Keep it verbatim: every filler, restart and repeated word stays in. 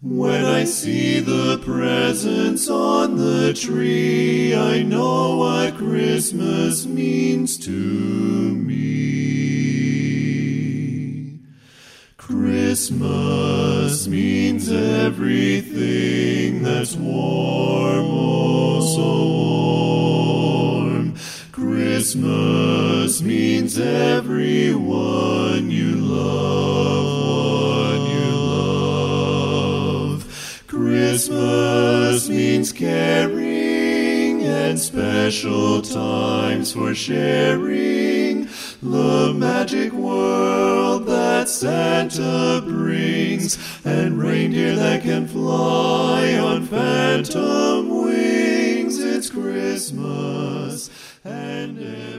When I see the presents on the tree, I know what Christmas means to me. Christmas means everything that's warm, oh so warm. Christmas means everyone you love, one you love. Christmas means caring and special times for sharing the magic world that Santa brings, and reindeer that can fly on phantom wings. It's Christmas and